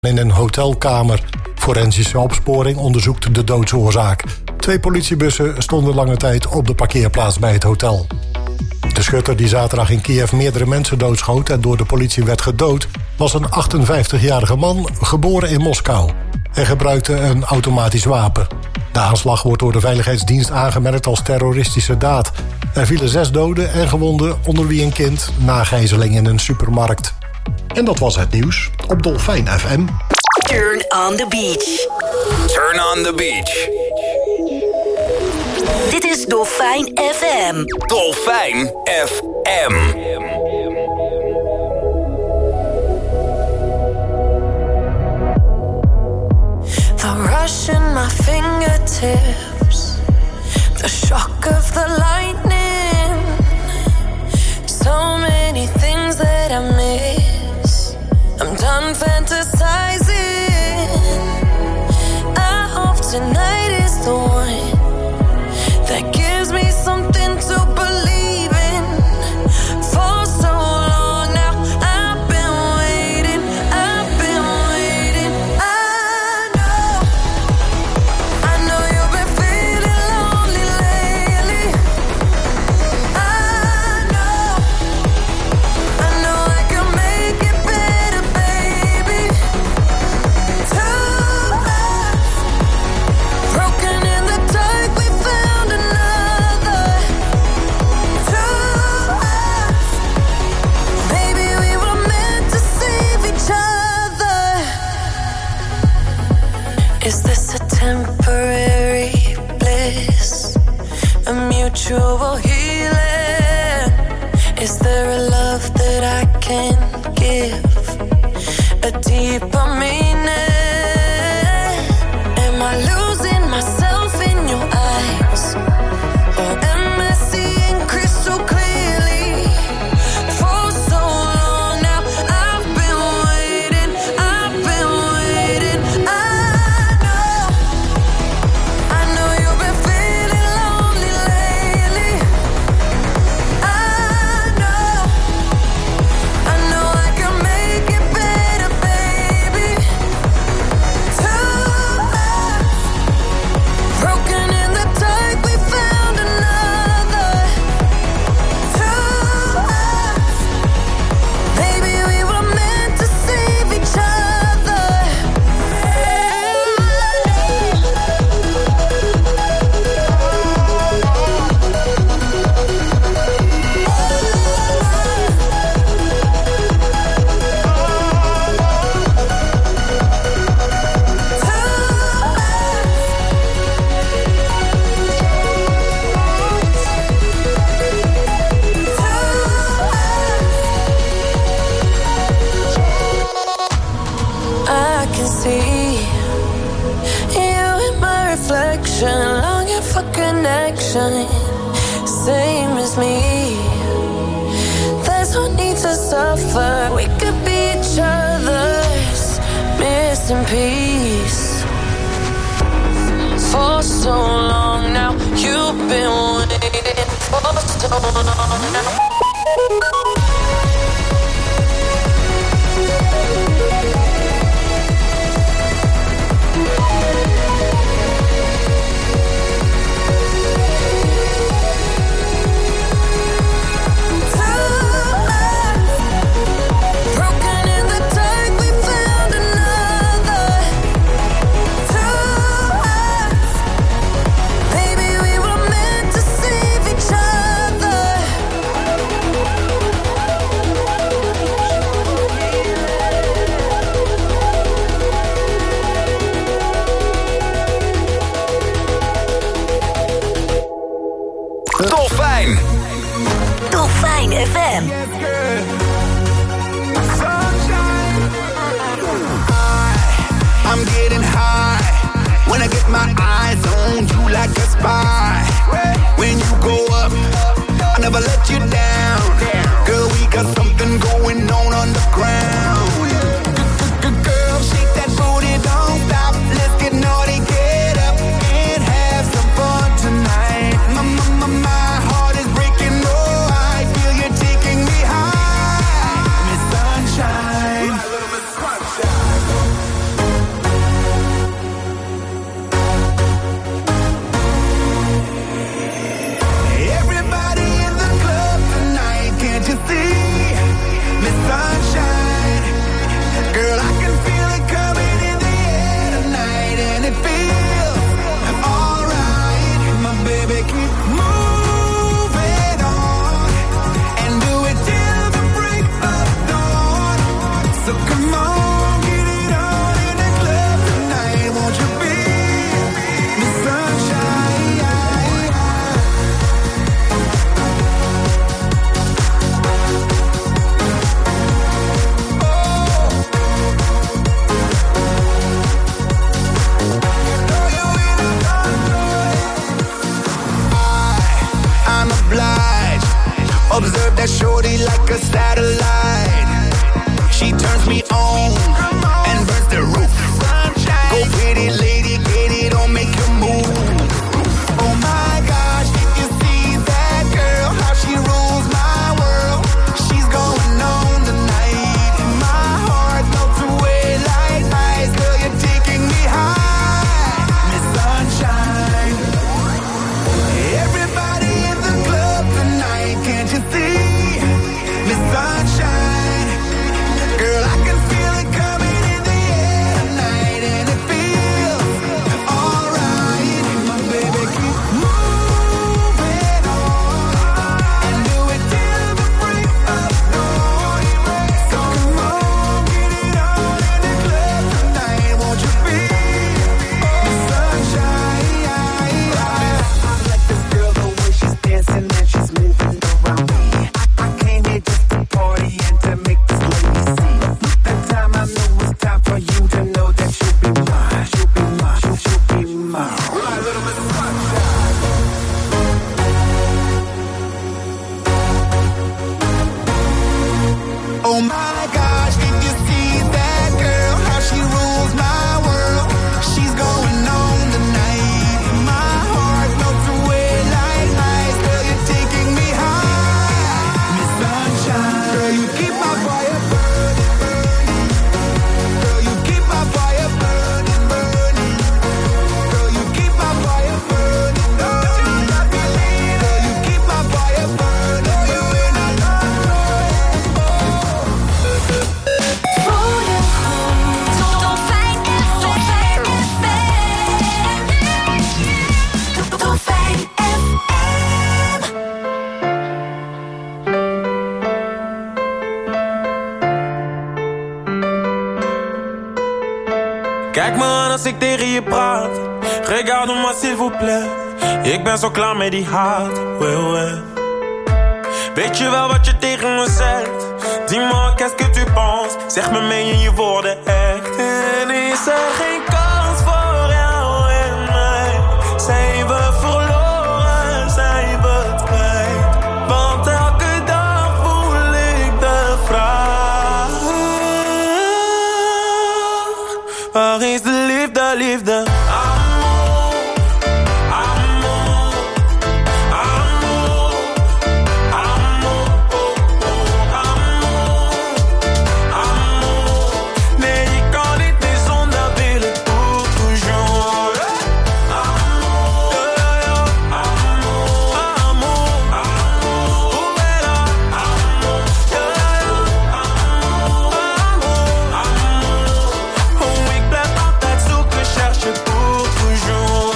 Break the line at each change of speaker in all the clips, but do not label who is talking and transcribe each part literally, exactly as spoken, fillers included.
in een hotelkamer. Forensische opsporing onderzoekt de doodsoorzaak. Twee politiebussen stonden lange tijd op de parkeerplaats bij het hotel. De schutter die zaterdag in Kiev meerdere mensen doodschoot en door de politie werd gedood, was een achtenvijftigjarige man, geboren in Moskou. Hij gebruikte een automatisch wapen. De aanslag wordt door de veiligheidsdienst aangemerkt als terroristische daad. Er vielen zes doden en gewonden, onder wie een kind, na gijzeling in een supermarkt. En dat was het nieuws op Dolfijn F M.
Turn on the beach.
Turn on the beach.
Dit is Dolfijn F M.
Dolfijn F M.
The rush in my fingertips, the shock of the lightning, so many things that I miss. I'm done fantasizing. I hope tonight is the one that gives me something to believe in. For so long now, I've been waiting, I've been waiting. I know, I know you've been feeling lonely lately. I know, I know I can make it better, baby. Two hearts broken in the dark, we found another. Two hearts, maybe we were meant to save each other. Is this a temporary bliss, a mutual healing? Is there a love that I can give, a deeper meaning? Am I losing myself in your eyes, or am I seeing crystal clearly? For so long now, I've been waiting, I've been waiting. I know, I know you've been feeling lonely lately. I know, I know I can make it better, baby. Two hearts broken in the dark, we found another. Two hearts, maybe we were meant to save each other. I can see you in my reflection, longing for connection, same as me. There's no need to suffer, we could be each other's missing piece. For so long now, you've been waiting for so long now. Broken in the dark, we found another. Two hearts, maybe we were meant to save each other.
Dolfijn.
Dolfijn F M.
I'm getting high when I get my eyes on you like a spy. When you go up, I never let you down. Girl, we got something going on underground. Girl, shake that booty, don't stop. Let's get naughty, get up and have some fun tonight. My, my, my, my heart is breaking, oh, I feel you taking me high. Miss Sunshine. shorty like a satellite. She turns me on and burns the roof. Go pretty lady, get it on, make a move. Oh my gosh, did you see that girl? How she rules my world. She's going on tonight. My heart melts away like ice. Girl, you're taking me high. Miss Sunshine. Everybody in the club tonight, can't you see? Miss Sunshine. Girl, I can feel it coming in the air tonight, and it feels alright. My baby, keep moving on and do it till the break of dawn. So come on, get it on in the club tonight, won't you be Miss Sunshine? I like this girl, the way she's dancing and she's moving around me. I, I came here just to party and to make this lady see. That time I know it's time for you to know that you'll be mine, you'll be mine, you'll, you'll be mine. My little Miss Sunshine. Oh my gosh, did you see that girl? How she rules my world. She's going on tonight. My heart melts away like ice. Girl, you're taking me high. Miss Sunshine. Girl, you keep my fire burning, burning. Girl, you keep my fire burning, burning. Girl, you keep my fire burning. Don't you let me leave. Girl, you keep my fire burning. You in a love
Top vijf F M. Top vijf F M.
Kijk me aan als ik tegen je praat. Regarde-moi s'il vous plaît. Ik ben zo klaar met die haat. Ouais, ouais. Weet je wel wat je tegen me zegt? Dis-moi, qu'est-ce que tu penses? Zeg me, meen je je woorden echt? En is er geen kans voor jou en mij? Zijn we verloren, zijn we het kwijt? Want elke dag voel ik de vraag. Waar is de liefde, liefde? Amor, amor, amor, amor, oh, oh, amor, amor. Nee, je kan niet meer zonder willen pour toujours. Amor, yeah, yeah, amor, amor, amor. Hoe ben je? Amor, yeah, yeah, amor, amor, amor. Oh, ik blijf altijd zoeken, cherche pour toujours.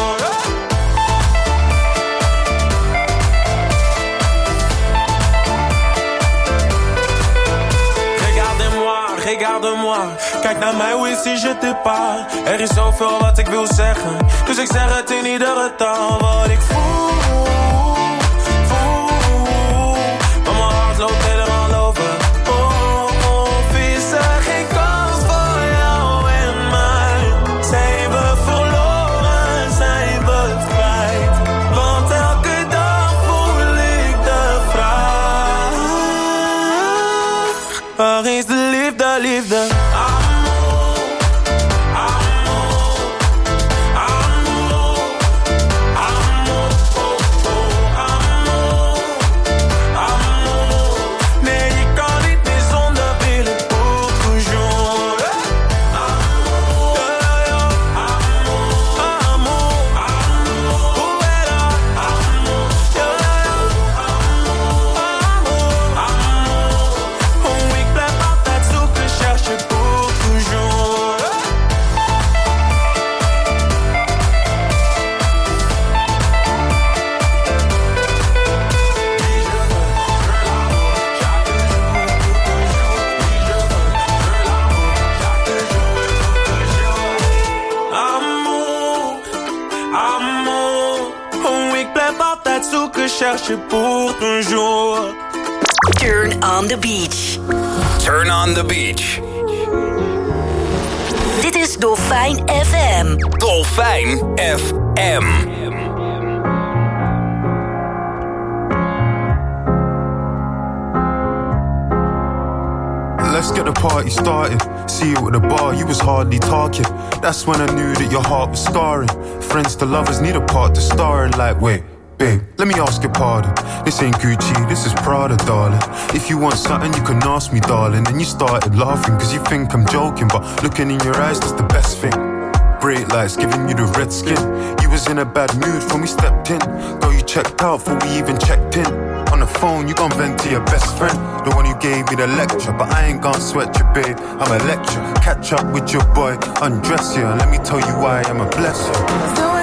Regarde-moi, regarde-moi. Kijk naar mij, hoe is die je te parle. Er is zoveel wat ik wil zeggen, dus ik zeg het in iedere taal. Wat ik voel, voel. Maar mijn hart loopt helemaal over. Oh, oh, is er geen kans voor jou en mij? Zijn we verloren, zijn we het kwijt? Want elke dag voel ik de vraag. Waar is de liefde, liefde? Amor, amor, amor, amor, oh, oh, amor, amor. Nee, je kan niet meer zonder willen pour toujours. Amor, yeah, yeah, amor, amor, amor. Hoe ben je? Amor, yeah, yeah, amor, amor, amor. Oh, ik blijf altijd zoeken, cherche pour toujours. Amour, amour. Oh, ik blijf altijd zoeken, cherche pour toujours.
Turn on the beach.
Turn on the beach.
Dit is Dolfijn F M.
Dolfijn F M.
party started. See you at the bar, you was hardly talking. That's when I knew that your heart was scarring. Friends to lovers need a part to star in. Like, wait, babe, let me ask your pardon. This ain't Gucci, this is Prada, darling. If you want something, you can ask me, darling. And you started laughing, cause you think I'm joking. But looking in your eyes, that's the best thing. Bright lights giving you the red skin. You was in a bad mood when we stepped in. Girl, you checked out before we even checked in. On the phone, you gon' vent to your best friend, the one who gave me the lecture. But I ain't gon' sweat you, babe, I'm a lecture. Catch up with your boy, undress you, and let me tell you why I'm a blessing.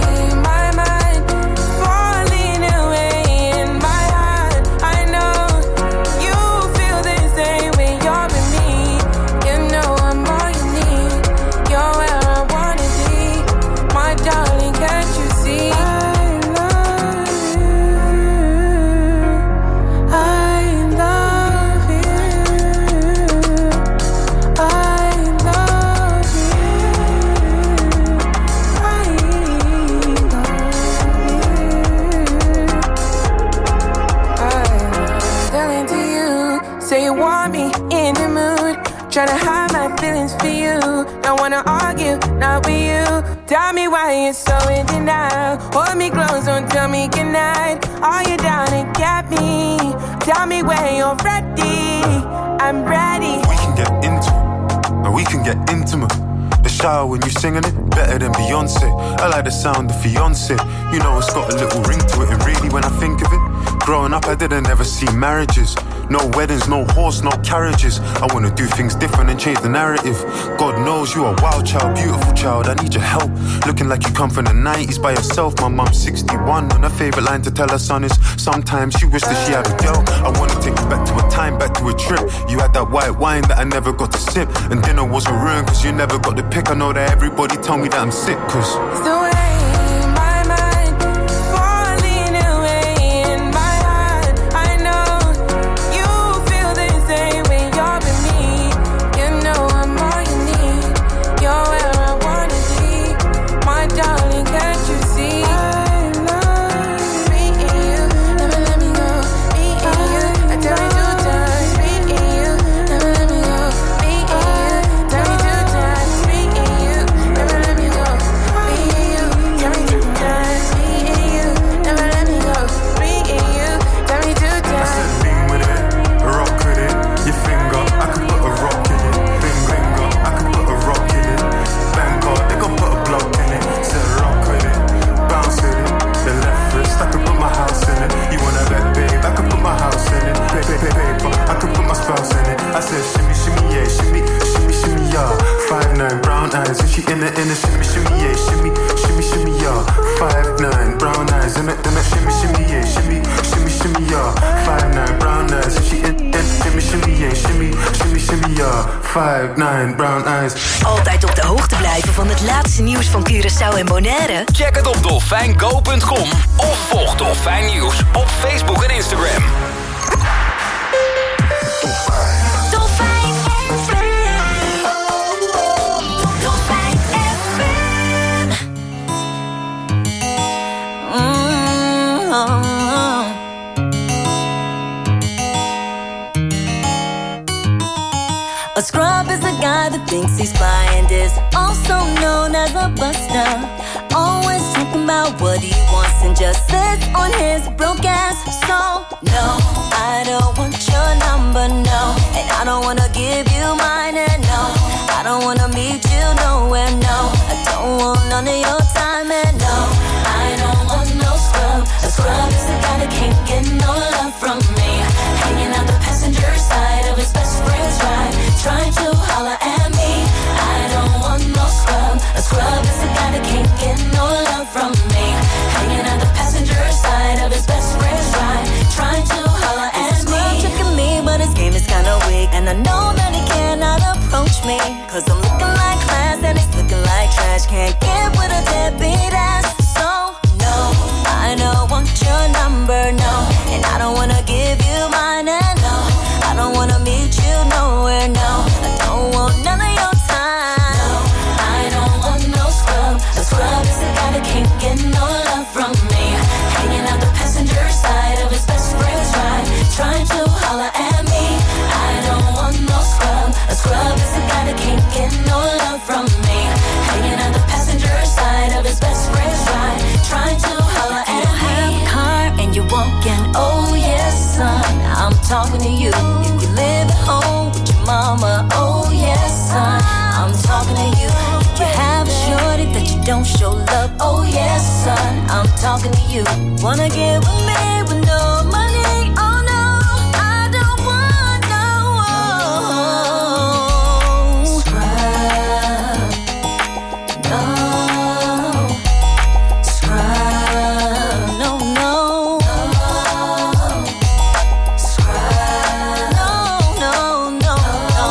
Tryna hide my feelings for you. Don't wanna argue, not with you. Tell me why you're so in denial. Hold me close, don't tell me goodnight. Are you down to get me? Tell me when you're ready. I'm ready.
We can get into it, and we can get intimate. The shower when you singing it, better than Beyonce. I like the sound of fiance. You know it's got a little ring to it. And really when I think of it, growing up I didn't ever see marriages. No weddings, no horse, no carriages. I wanna do things different and change the narrative. God knows you are a wild child, beautiful child, I need your help. Looking like you come from the nineties by yourself. My mom's sixty-one and her favourite line to tell her son is sometimes she wished that she had a girl. I wanna take you back to a time, back to a trip. You had that white wine that I never got to sip. And dinner wasn't ruined cause you never got the pick. I know that everybody tell me that I'm sick cause
it's the way.
In the, in the shimmy, shimmy, yeah, shimmy, shimmy, shimmy, yeah. Five nine, brown eyes, in the, in the shimmy, shimmy, yeah, shimmy, shimmy, shimmy, yeah. Five nine, brown eyes, and she in, in, shimmy, shimmy, yeah, shimmy, shimmy, shimmy, yeah. Five nine, brown eyes.
Altijd op de hoogte blijven van het laatste nieuws van Curaçao en Bonaire?
Check het op dolfijn go punt com of volg Dolfijn Nieuws op Facebook en Instagram.
A scrub is a guy that thinks he's fly and is also known as a buster. Always talking about what he wants and just sits on his broke ass. So, no don't show love. Oh yes, son, I'm talking to you. Wanna get with me with no money? Oh no, I don't want no scrub. No scrub. No, no. Scrub. No, no, no, no.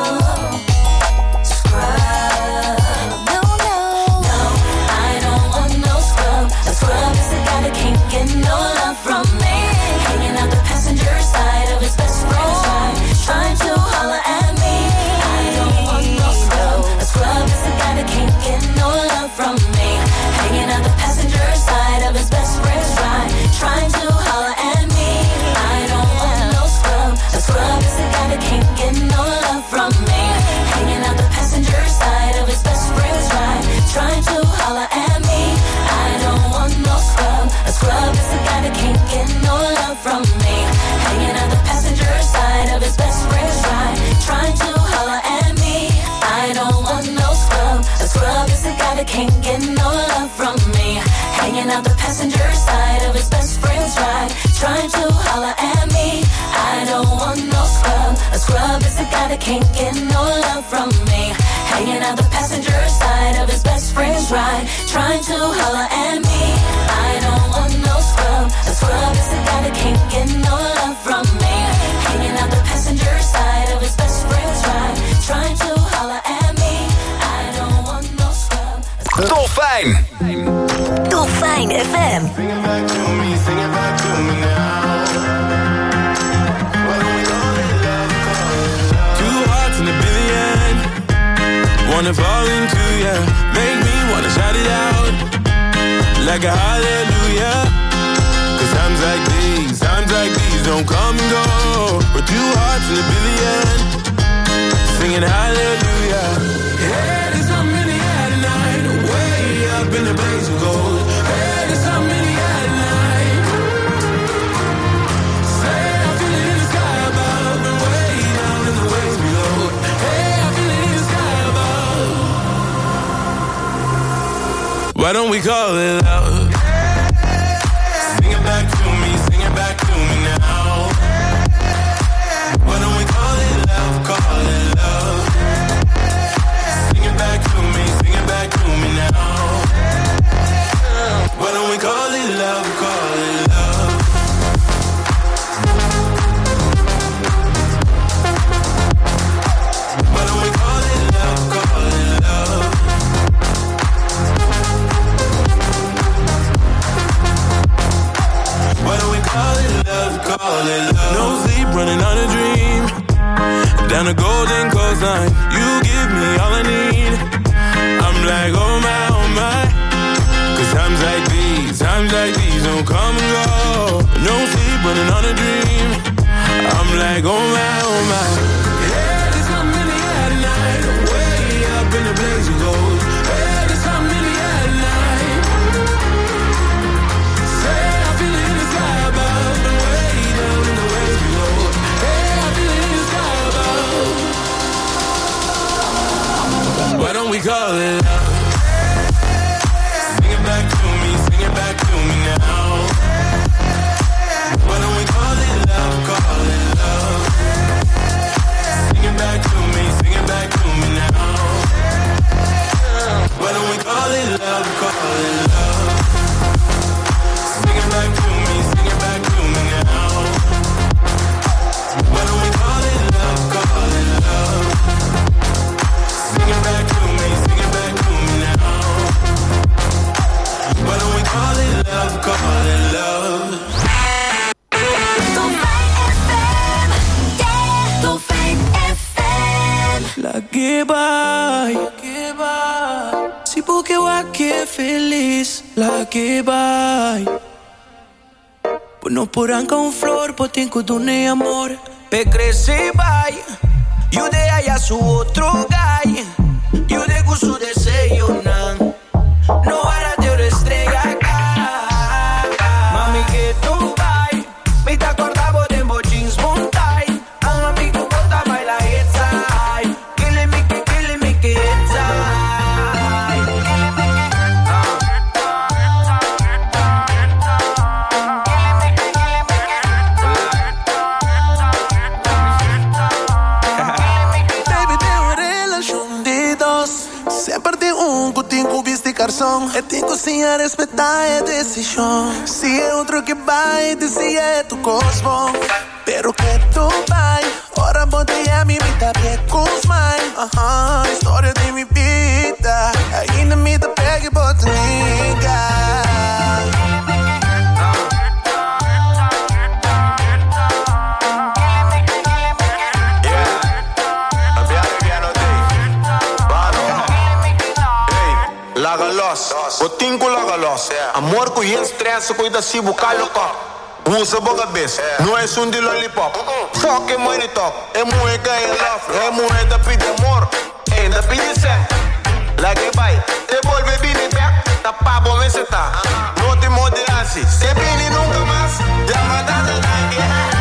Scrub. No, no. No, I don't want no scrub. A scrub is a guy that can't get no love from me. Hanging out the passenger side of his best friend's ride, trying to holler at me. I don't want no scrub. A scrub is a guy that can't get no love from me. Hanging out the passenger side of his best friend's ride, trying to holler at me. I don't want no scrub. A scrub is a guy that can't get no love from me. Hanging out the passenger side of his best friend's ride, trying to holler at me. I don't want no scrub. A scrub is a guy that can't get no love from me. Hanging out the passenger side of his best friend's ride, trying to holler at me. I don't want no scrub. A scrub is a guy that can't get no love from me. Hanging out the passenger side of his best friend's ride, trying to holler at me. I don't want no scrub. A scrub is a guy that can't get no love from me. Hanging out the passenger side of his best friend's ride, trying to holler at me. I don't want no scrub. A scrub is a guy that can't get no love from me. Hanging out the passenger side of his best friend's ride, trying to holler at me. I don't want no scrub.
Dolfijn.
Dolfijn F M.
Sing it back to me, sing it back to me now. Why don't we call it love, call it love?
Two hearts in a billion, wanna fall into ya, make me wanna shout it out like a hallelujah. Cause times like these, times like these don't come and go. We're two hearts in a billion, singing hallelujah. Hey, there's something in the air tonight, way up in the blaze of gold. Hey, there's something in the air tonight. Say I feel it in the sky above and way down in the waves below. Hey, I feel it in the sky above. Why don't we call it love? Sing it back to me, sing it back to me now. Why don't we call it love, call it love? Sing it back to me, sing it back to me now. Why don't we call it love, call it love? Why don't we call it love, call it love? Why don't we call it love, call it love? No sleep, running on a dream. Down the golden coastline, you give me all I need. I'm like, oh my, oh my. Cause times like these, times like these don't come and go. No sleep, running on a dream. I'm like, oh my, oh my. Yeah, there's something in the air tonight, way up in the blaze of gold. Yeah, there's something in the air tonight. Say I feel it in the sky above and way down in the waves below. Hey, I feel it in the sky above. Why don't we call it love? Sing it back to me, sing it back to me now. Why don't we call it love, call it love? Sing it back to me, sing it back to me now. Why don't we call it love, call it love? Sing it back to me, sing it back to me now. Why don't we call it love, call it love? Sing it back to me, sing it back to me now. Why don't we call it love, call it love?
Dolfijn F M. Yeah. Dolfijn F M.
Lucky boy, lucky boy. Si porque que feliz, lucky boy. Pues no por arrancar un flor, por tenho do nem amor. Pe crescer, vai. You de allá su otro guy. You de gusto de sello, nan. No hará de una estrella acá. Mami, que tu vai. Me te acordaba de jeans montai. Un amigo volta a bailar inside. Killing me, killing me, inside. garçom. É te cozinhar, respeitar é decisão. Se é outro que vai, se é tu cosmo. Pero que tu vai, ora botei me imita bem com os mães. Aham, história de minha vida. Ainda me dá pega e bota liga.
Botin com lagalos. Amor com yin stress, cuida se bucar loco. Usa boca cabeça, não é som de lollipop. Fuck money talk, é mulher ganha love. É mulher da pide amor, ainda pide sangue. Lá que vai, devolve bem back. Tá pra bom você tá. Não te moderasse, se bem nunca mais. Já mandada na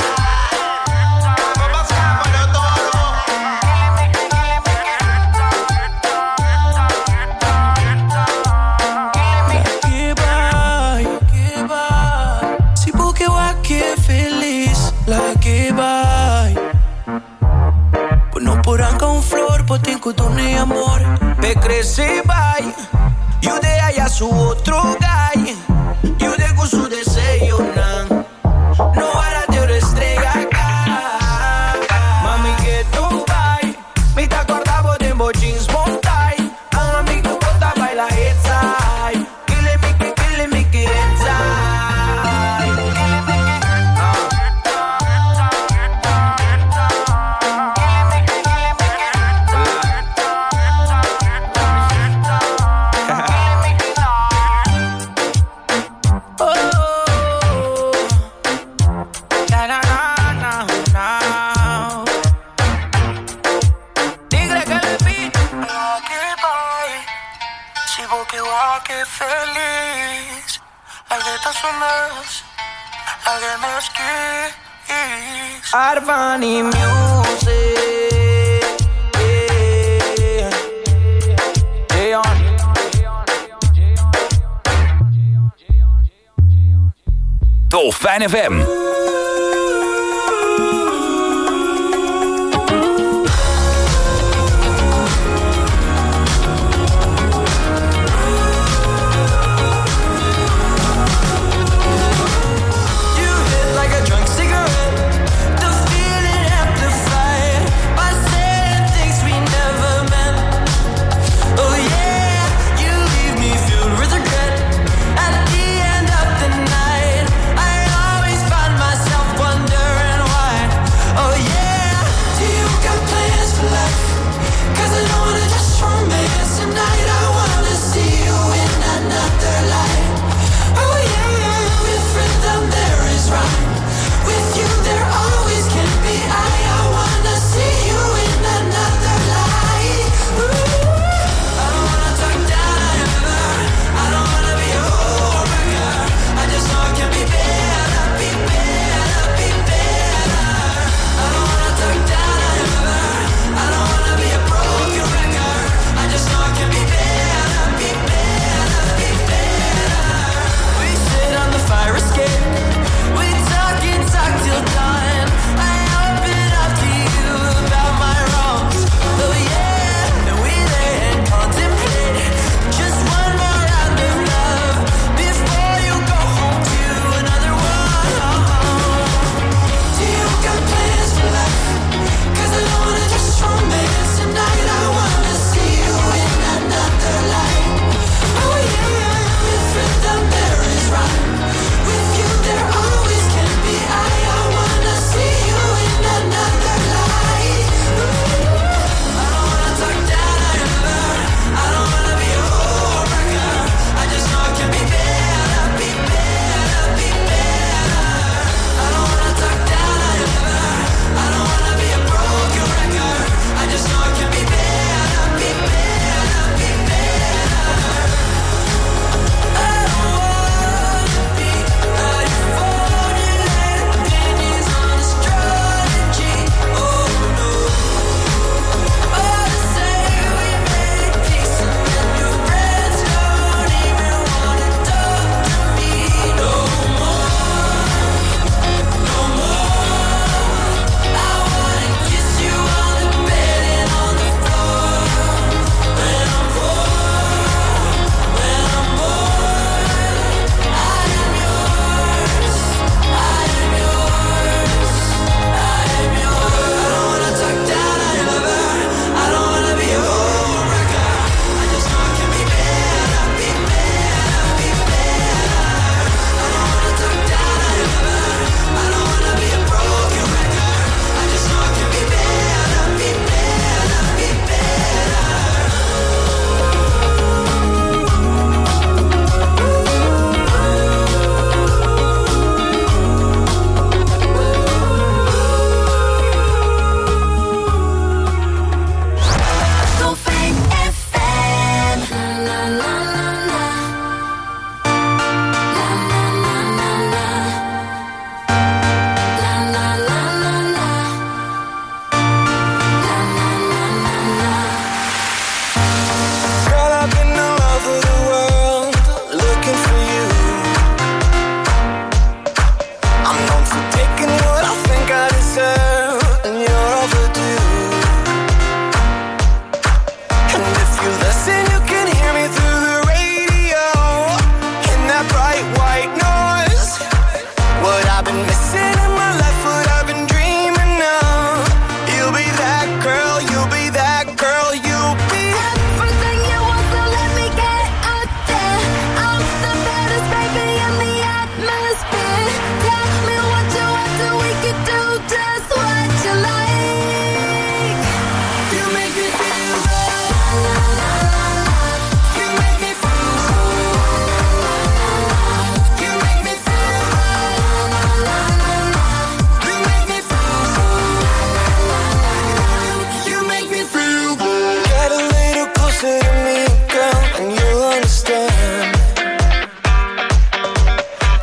Tenho tornei amor. Pe crescer vai. Eu dei aí a su outro guy. Eu dei com su desejo não. Não era de estrella acá. Mami que tu vai. Me tá acordado de jeans montai. Um amigo bota baila inside. Kille me que kille me que inside. Feliz, alguém tá sonando, alguém meus quis. Arvani Music, yeah. J-On.
Dolfijn F M.
At the end of the night, I always find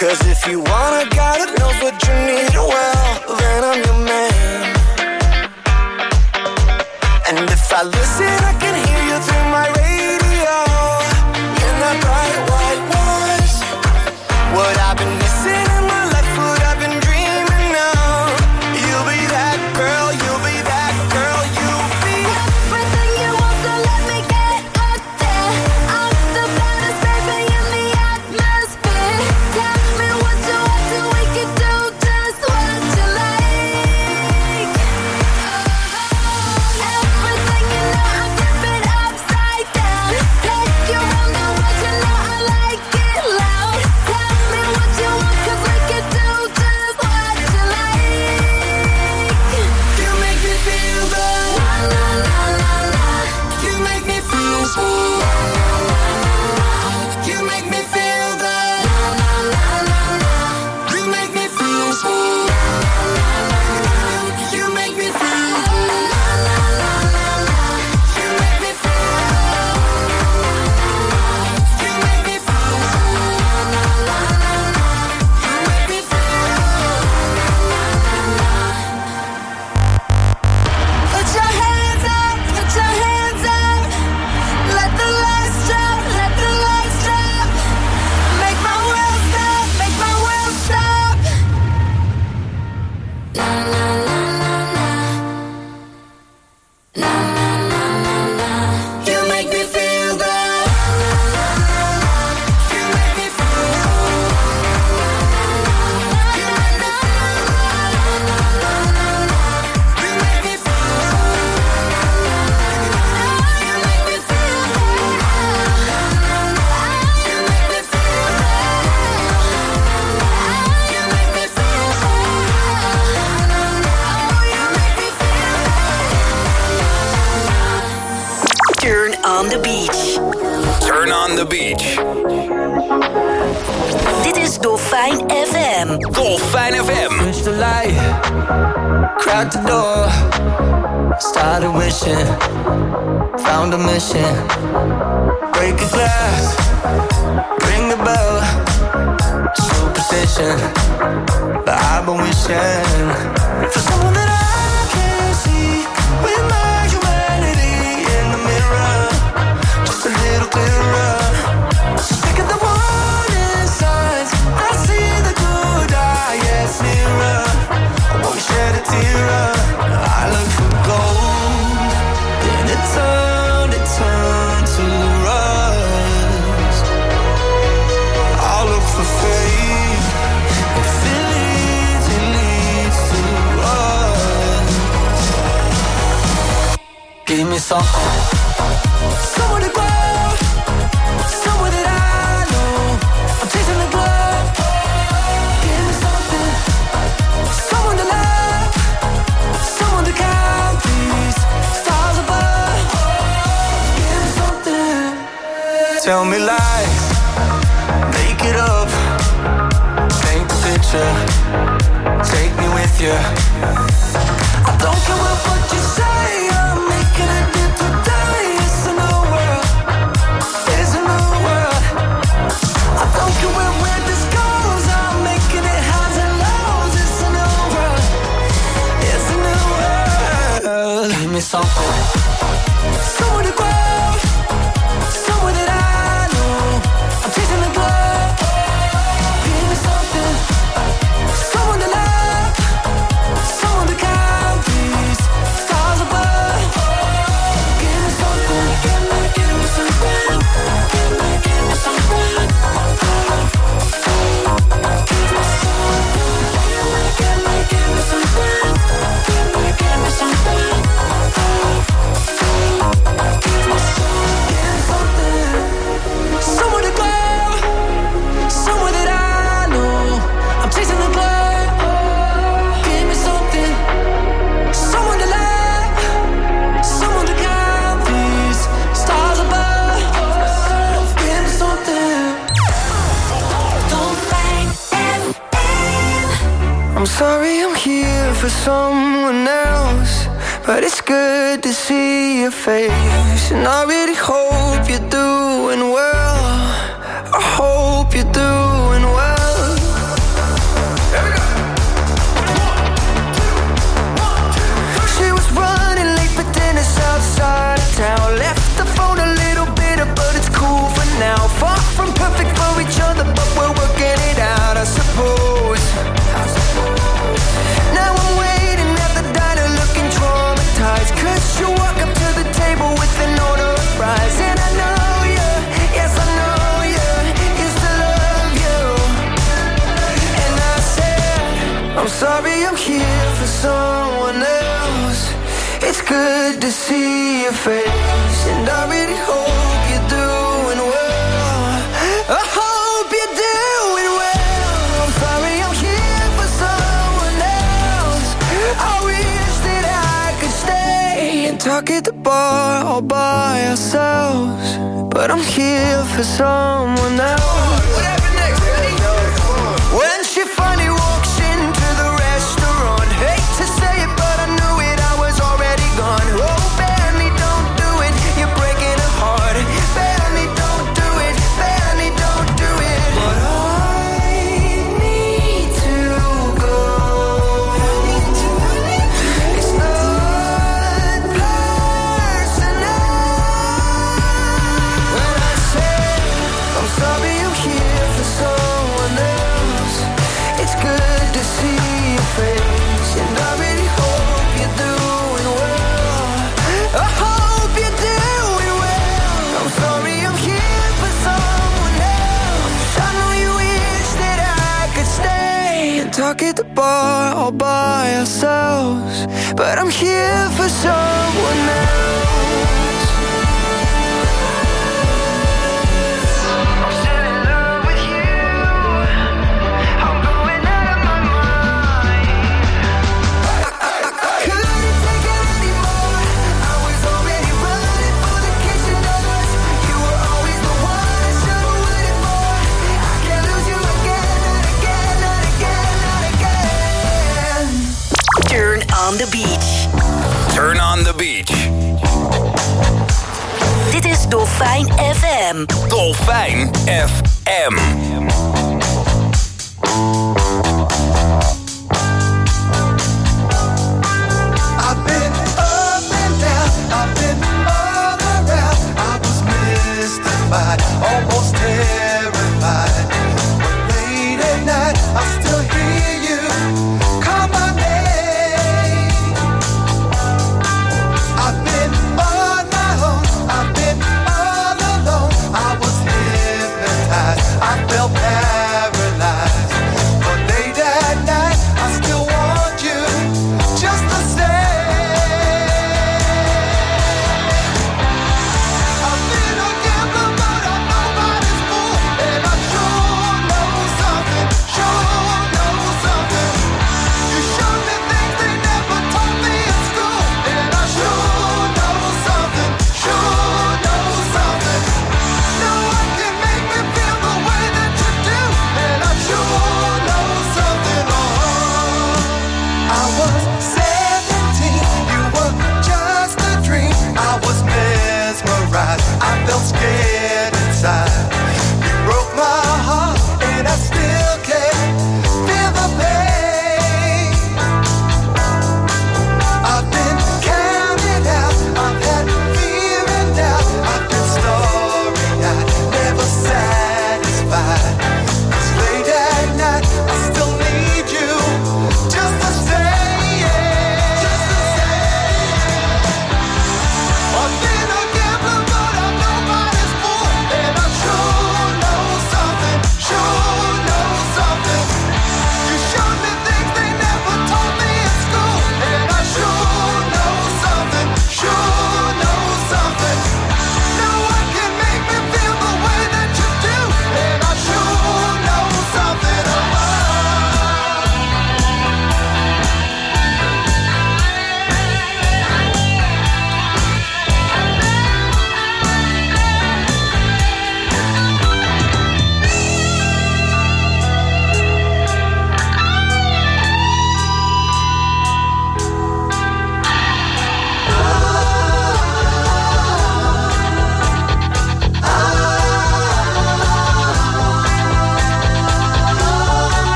Cause if you want a guy that knows what you need well, then I'm your man. And if I listen, I can hear you through my radio. In that bright white noise, what I've been missing in my life, what I've been dreaming of. You'll be that girl, you'll be that girl, you'll be
everything you want, so let me get up there. I'm the baddest baby in the atmosphere. Tell me what you want, so we can do just what you like. Everything you know, I flip it upside down. Take you around the world, you know I like it loud. Tell me what you want, cause we can do just what you like.
You make me feel good.
La la la la la.
You make me feel good. You make me feel good. You make me feel good. You make me feel good. You make me feel You make me feel You make me
Put your hands up, put your hands up. Let the lights drop, let the lights drop. Make my world stop, make my world stop. La la la la la. La la la la la.
You make me feel good. You make me feel You make me You make me feel You make me feel You make me feel You make me feel
Turn on the beach.
Turn on the beach.
Dit is Dolfijn F M.
Dolfijn F M.
Switch the light, crack the door, started wishing, found a mission. Break a glass, ring the bell, superstition. But I've been wishing for someone that I can see with my humanity in the mirror, just a little clearer. So sick of the warning signs, I see the good eye, yes, nearer. I won't shed a tear. I look for gold, then it turned, it turned to rust. I'll look for faith, if it leads, it leads to us. Give me something, someone to grow, someone that I know. I'm chasing the glow. Give me something, someone to love, someone to count these stars above. Give me something, tell me lies, make it up, paint the picture, take me with you. I don't care what you say, I'm making it live today. It's a new world, it's a new world. I don't care where, where this goes, I'm making it highs and lows. It's a new world, it's a new world. Give me something, someone to grow, someone that I know. I'm chasing the glow. Give me something, someone to love, someone to count these stars above. Give me something, give me, give me something, give me, give me something. Give me something, give me, give me something, give me, give me something. Give me something, someone to grow, someone that I know. I'm chasing the glow. Give me something, someone to love, someone to count these stars above. Give me something.
Dolfijn F M.
I'm sorry I'm here for someone else, but it's good to see your face. And I really hope you're doing well. I hope you're doing well.
to see your face, and I really hope you're doing well. I hope you're doing well. I'm sorry I'm here for someone else. I wish that I could stay and talk at the bar all by ourselves, but I'm here for someone else. What happened next? When she finally walks into the restaurant, hate to say it, but I knew it, I was already gone. Oh, Benny, don't do it, you're breaking her heart. Benny, don't do it, Benny, don't do it. But I need to go. It's not personal. When I say I'm sorry I'm here for someone else, it's good to see your face, and I really hope you're doing well. I hope you're doing well. I'm sorry I'm here for someone else. I know you wish that I could stay and talk at the bar all by ourselves, but I'm here for someone else. I'm still in love with you. I'm going out of my mind. I couldn't take it anymore. I was already running for the kitchen doors. You were always the one I should've waited for. I can't lose you again, not again, not again, not again.
Turn on the beach.
Turn on the beach.
Dit is Dolfijn F M.
Dolfijn F M.
I've been up and down, I've been all around. I was mystified, almost terrified. But late at night, I still hear you call my name. I've been on my own, I've been all alone. I was hypnotized, I felt paralyzed. But late at night, I still want you just the same. I've been a gambler, but I'm nobody's fool, and I sure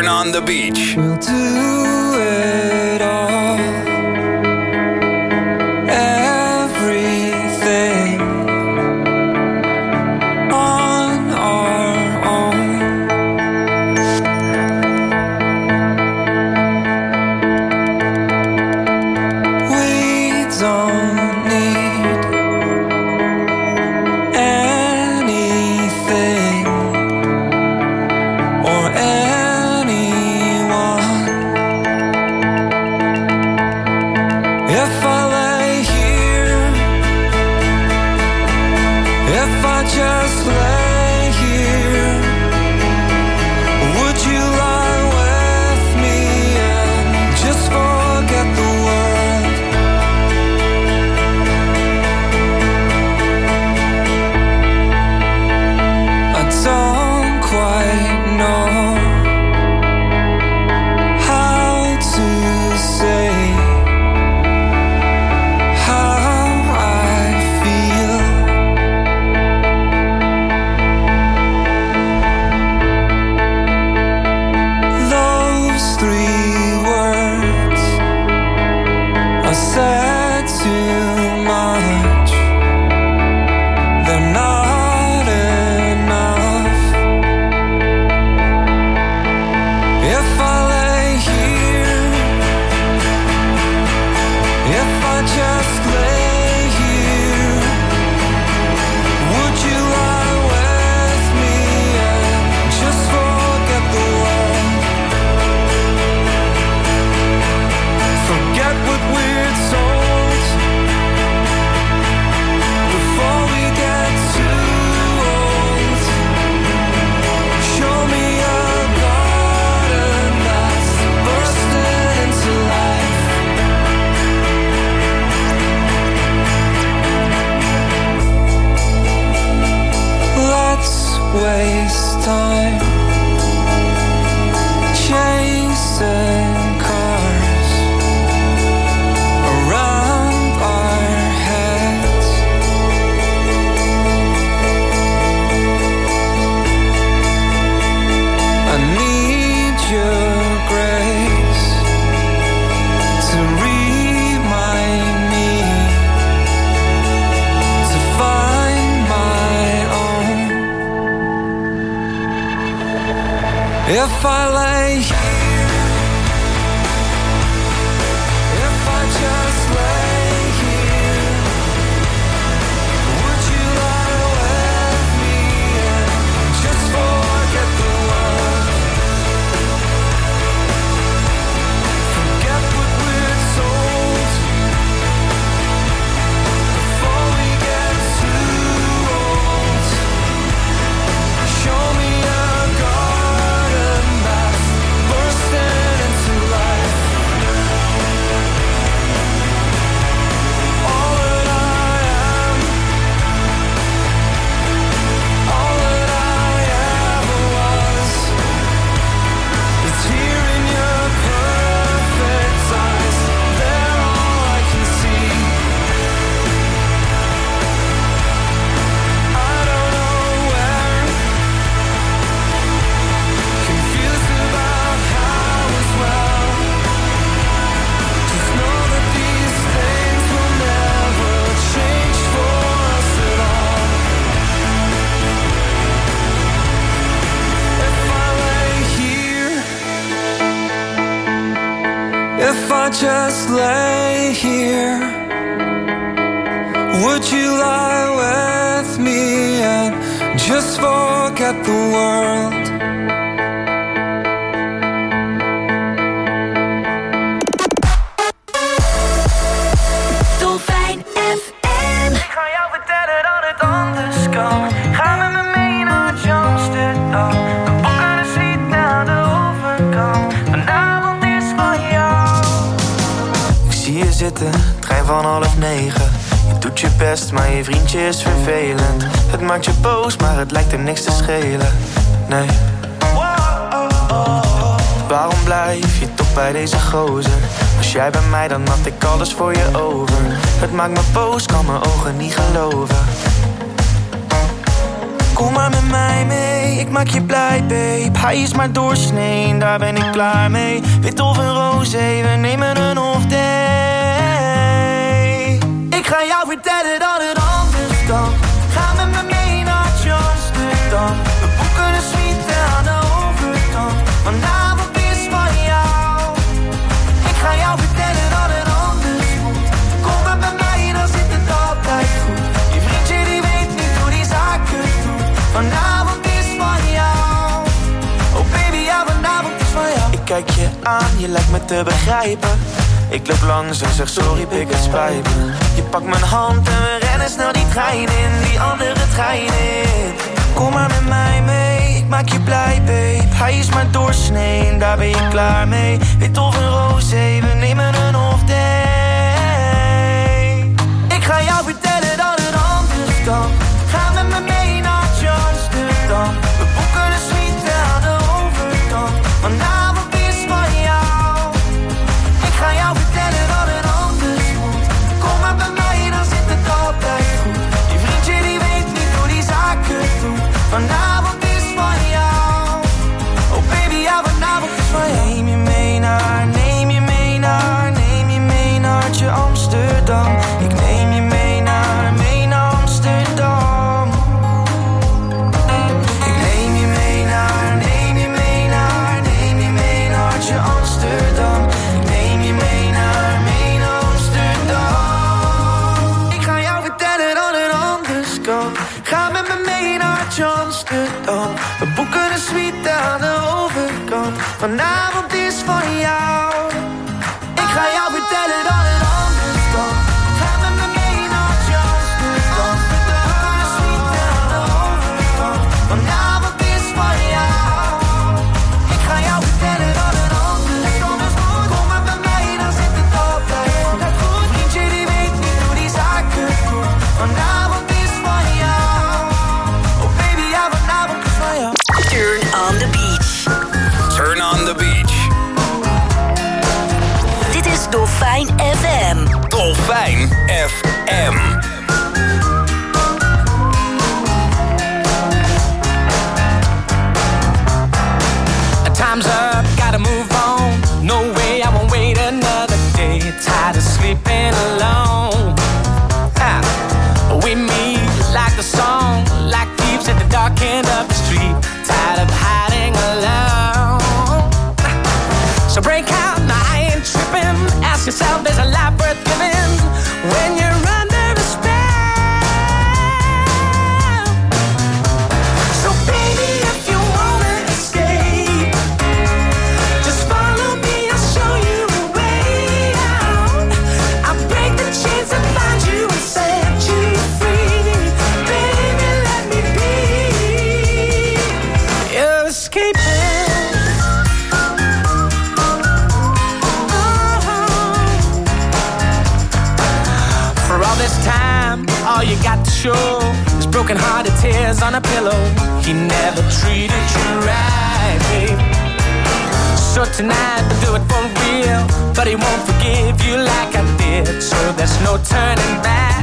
Turn on the Beach.
We'll do it all. Everything on our own. We don't need anything or anyone. If I lay here, if I just lay here, would you lie with me and just forget the world? I don't quite know how to say how I feel. Those three words are said too much. They're not enough. If I lay here, if I just lay here, would you lie with me and just forget the world? Forget what we're told before we get too old. Show me a garden that's bursting into life. Let's waste time chasing cars around our heads. I need your grace to remind me to find my own. If I lay here, if I just lay here, would you lie with me and just forget the world? Forget what we're told before we get too old. Show me a garden that's bursting into life. All that I am, all that I ever was, is here in your perfect eyes. They're all I can see. I don't know where, confused about how as well. Just know that these things will never change for us at all. If I lay here, if I just lay here, would you lie with me and just forget the world?
Dolfijn F M.
Ik ga jou vertellen dat het anders kan. Ga met me mee naar Amsterdam. We boeken een suite naar de overkant. Vanavond is van jou. Ik zie je zitten, trein van half negen. Je doet je best, maar je vriendje is vervelend. Het maakt je boos, maar het lijkt hem niks te schelen. Nee. Waarom blijf je toch bij deze gozer? Was jij bij mij, dan had ik alles voor je over. Het maakt me boos, kan mijn ogen niet geloven. Kom maar met mij mee, ik maak je blij, babe. Hij is maar doorsnee, daar ben ik klaar mee. Wit of een roze, we nemen een off day. Ik ga jou vertellen dat het anders kan. Ga met me mee naar Amsterdam. We boeken een suite aan de overkant. Vanavond is van jou. Ik ga jou vertellen dat het anders moet. Kom maar bij mij, dan zit het altijd goed. Je vriendje die weet niet hoe die zaken doet. Vanavond is van jou. Oh baby, ja, vanavond is van jou. Ik kijk je aan, je lijkt me te begrijpen. Ik loop langs en zeg sorry, pik, het spijt me. Je pakt mijn hand en we rennen snel die trein in. Die andere trein in. Kom maar met mij mee, ik maak je blij, babe. Hij is maar doorsnee, daar ben je klaar mee. Wit of een roze, we nemen een off day. Ik ga jou vertellen dat het anders kan. Ga met me mee naar Amsterdam. We boeken een suite aan de overkant. Vanavond is van jou. Ik ga jou vertellen dat het anders moet. Kom maar bij mij, dan zit het altijd goed. Je vriendje die weet niet hoe die zaken doet. Vanavond is van jou. Oh baby, ja, vanavond is van jou. Neem je mee naar, neem je mee naar, neem je mee naar Amsterdam. Ik neem je mee naar, mee naar Amsterdam. Ik neem je mee naar, neem je mee naar, neem je mee naar Amsterdam. Ik neem je mee naar, mee naar Amsterdam. Ik ga jou vertellen dat het anders kan. Ga met me mee naar Amsterdam. We boeken een suite aan de overkant. Vanavond is van jou. Ik ga jou vertellen dat het anders kan. Ga met me mee naar Amsterdam. We boeken een suite aan de overkant. Vanavond is van jou. Ik ga jou vertellen dat het anders kan. Kom maar bij mij, dan zit het altijd goed. Vriendje die weet niet hoe die zaken doet. Vanavond is van jou. Oh baby, ja, vanavond is van jou.
Turn on the beach.
Turn on the beach.
Dit is Dolfijn F M.
Dolfijn F M.
Time's up, gotta move on. No way, I won't wait another day. Tired of sleeping alone. Ha. We meet like the song, like thieves at the dark end of the street. Tired of hiding alone. So break out, now I ain't tripping. Ask yourself, there's a life worth living when you're under a spell. So baby, if you wanna escape, just follow me, I'll show you a way out. I'll break the chains and find you and set you free. Baby, let me be your escaping. For all this time, all you got to show is broken-hearted tears on a pillow. He never treated you right, babe. So tonight we'll do it for real, but he won't forgive you like I did. So there's no turning back.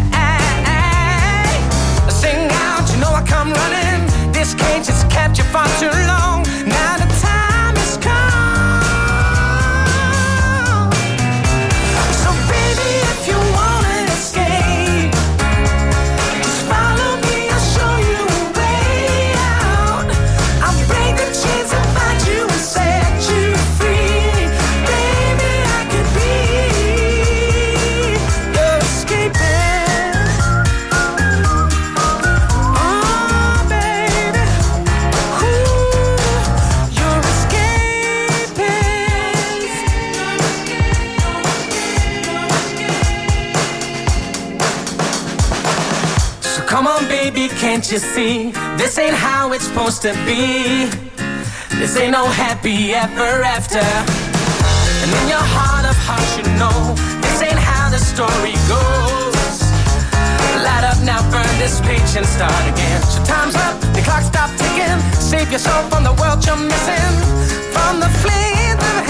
Sing out, you know I come running. This cage has kept you far too long. Now the time has come. So baby, if you wanna escape, just follow me, I'll show you a way out. I'll break the chains and find you and set you free. Baby, I could be your escaping. Oh, baby, ooh, you're escaping. So come on, baby, can't you see? This ain't how it's supposed to be. This ain't no happy ever after. And in your heart of hearts, you know this ain't how the story goes. Light up now, burn this page and start again. So time's up, the clock stopped ticking. Save your soul from the world you're missing, from the flames of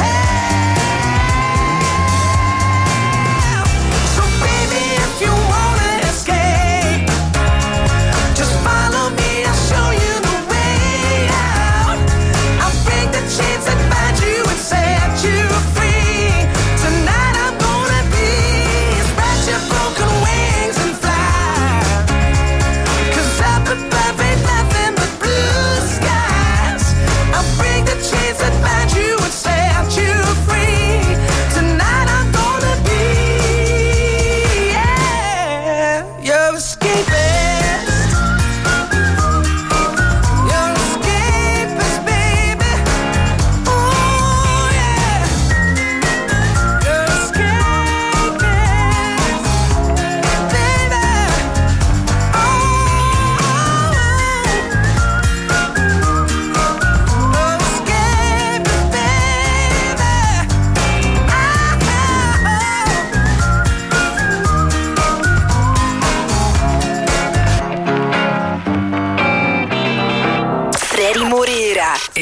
hell. So baby, if you wanna escape, just follow me, I'll show you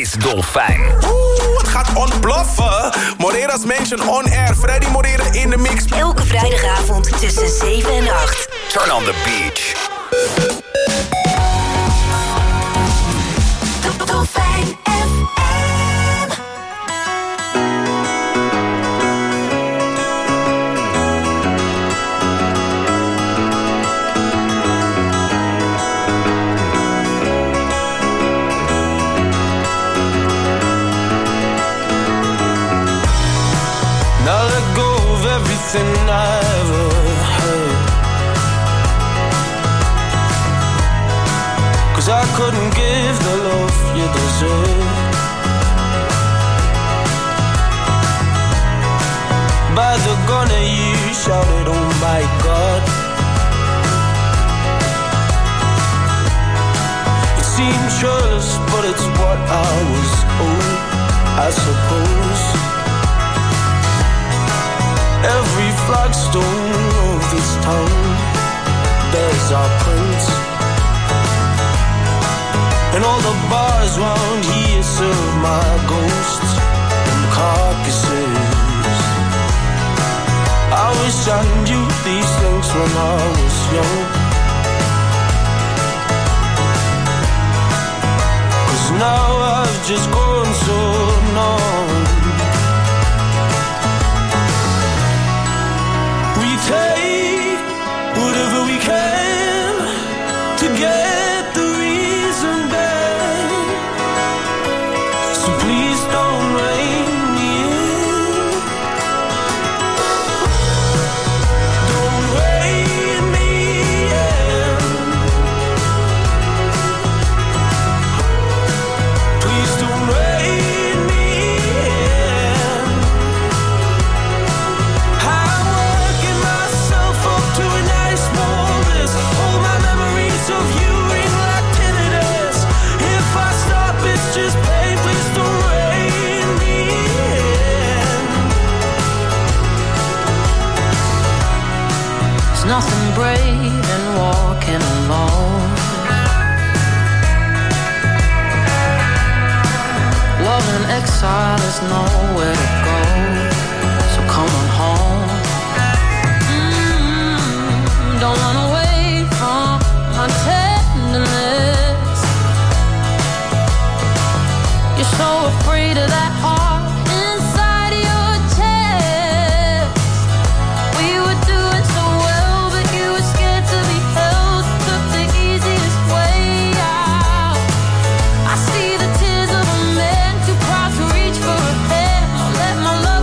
is Dolfijn.
Oeh, het gaat ontploffen. Moreira's Mansion on air. Freddy Moreira in de mix.
Elke vrijdagavond tussen zeven en acht.
Turn on the beach.
Dolfijn F M.
Now let go of everything I ever heard, 'cause I couldn't give the love you deserve. By the gun you shouted, oh my God. It seemed trust, but it's what I was owed, I suppose. Every flagstone of this town bears our prints, and all the bars round here serve my ghosts and carcasses. I wish I knew these things when I was young, 'cause now I've just grown so numb. We take whatever we can to get the reason back, so please don't rein me in. Don't rein me in. Please don't rein me in. I'm working myself up to a nice warm bliss. All my memories of you ring like tinnitus. If I stop, it's just pain. Please don't rein me in.
There's nothing brave in walking alone. Love in exile is nowhere to go, so come on home. Mm, don't run away from my tenderness. You're so afraid of that heart inside your chest. We were doing so well, but you were scared to be held. Took the easiest way out. I see the tears of a man too proud to reach for a hand. I'll let my love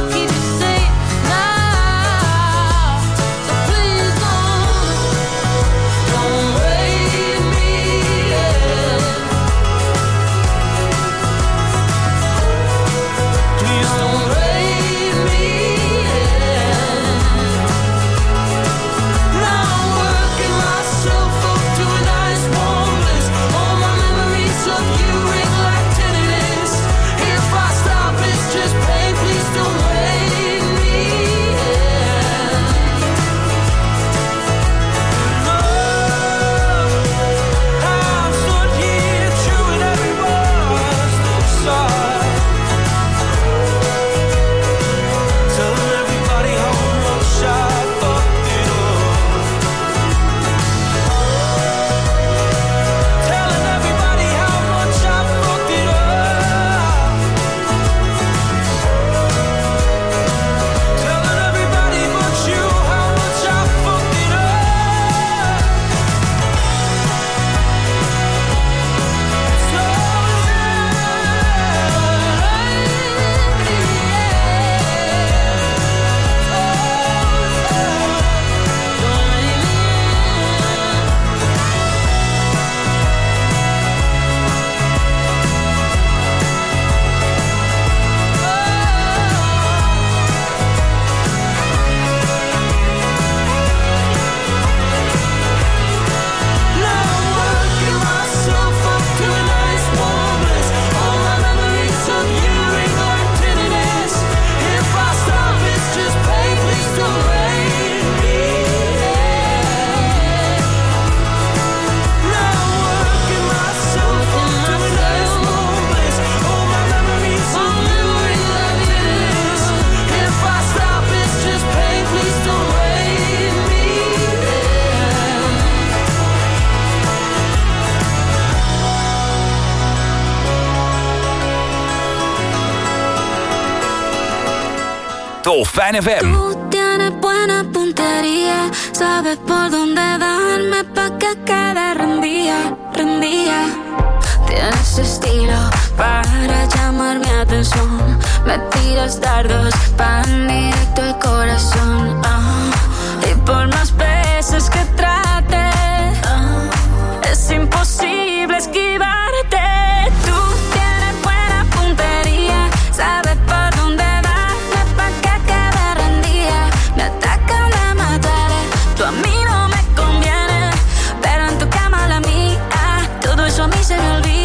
Dolfijn F M.
Tú tienes buena puntería, sabes por dónde darme pa' que quede rendía, rendía. Tienes estilo para llamar mi atención. Me tiras dardos pan directo al corazón. Ah, y por más veces que trate, ah, es imposible esquivarte. Tú tienes buena puntería, sabes por dónde darme pa' que quede rendida. Me atacan, me mataré. Tú a mí no me conviene, pero en tu cama la mía, todo eso a mí se me olvida.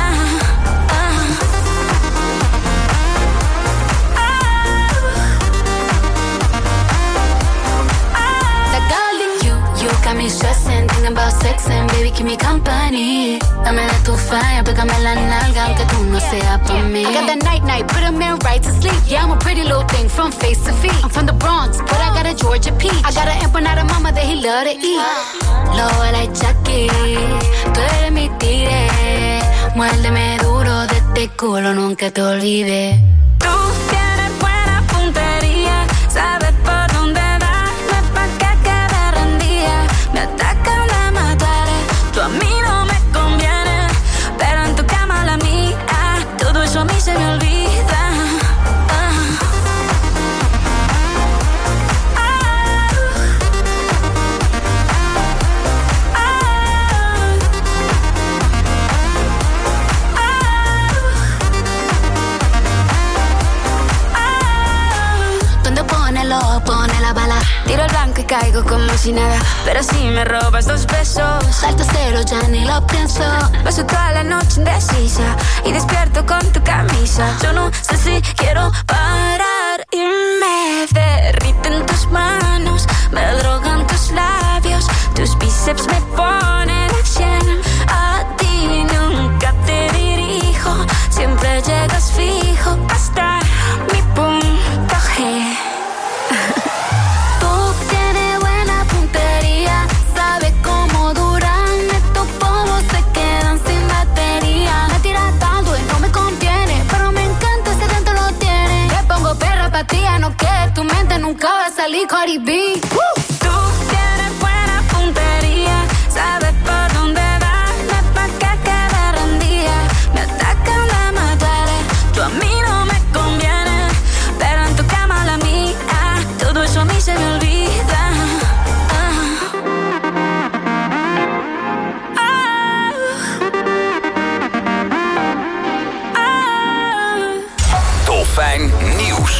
Got me stressing, thinking about sex and baby, keep me company. Dame de tu falla, pégame la nalga, aunque tú no seas por mí. I got that night night, put a man right to sleep. Yeah, I'm a pretty little thing from face to feet. I'm from the Bronx, but I got a Georgia peach. I got an empanada mama that he love to eat. Low like Chucky, tú eres mi tigre. Muérdeme duro de este culo, nunca te olvides. Tú tienes buena puntería, sabes por dónde darme pa' que quede rendida. Me atacan, me mataré. Tú a mí no me conviene, pero en tu cama la mía, todo eso a mí se me olvida. Ah. Donde pone lo pone la bala. Tiro el blanco y caigo como si nada, pero si me robas dos besos, salto cero, ya ni lo pienso. Paso toda la noche indecisa y despierto con tu camisa. Yo no sé si quiero parar y me derriten tus manos, me drogan tus labios, tus bíceps me ponen a cien. A ti nunca te dirijo, siempre llegas fijo hasta mi punto G. No que tu mente nunca va a salir Cardi B. Woo. Tú tienes buena puntería, sabes por dónde darme pa' que quede rendida. Me atacan, me mataré. Tú a mí no me conviene, pero en tu cama la mía, todo eso a mí se me olvida.
Dolfijn Nieuws.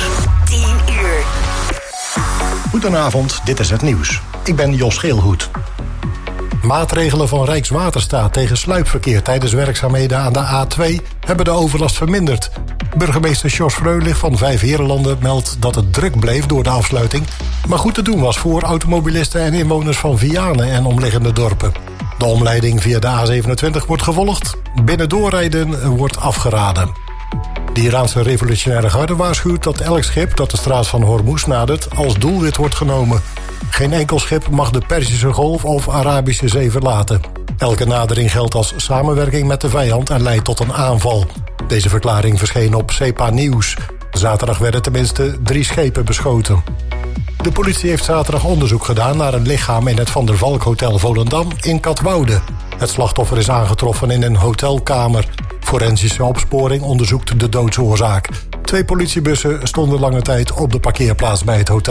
Goedenavond, dit is het nieuws. Ik ben Jos Geelhoed. Maatregelen van Rijkswaterstaat tegen sluipverkeer tijdens werkzaamheden aan de A twee hebben de overlast verminderd. Burgemeester Jos Freulich van Vijfheerenlanden meldt dat het druk bleef door de afsluiting, maar goed te doen was voor automobilisten en inwoners van Vianen en omliggende dorpen. De omleiding via de A zevenentwintig wordt gevolgd. Binnen doorrijden wordt afgeraden. De Iraanse revolutionaire garde waarschuwt dat elk schip dat de straat van Hormuz nadert als doelwit wordt genomen. Geen enkel schip mag de Perzische Golf of Arabische Zee verlaten. Elke nadering geldt als samenwerking met de vijand en leidt tot een aanval. Deze verklaring verscheen op Sepa Nieuws. Zaterdag werden tenminste drie schepen beschoten. De politie heeft zaterdag onderzoek gedaan naar een lichaam in het Van der Valk Hotel Volendam in Katwoude. Het slachtoffer is aangetroffen in een hotelkamer. Forensische opsporing onderzoekt de doodsoorzaak. Twee politiebussen stonden lange tijd op de parkeerplaats bij het hotel.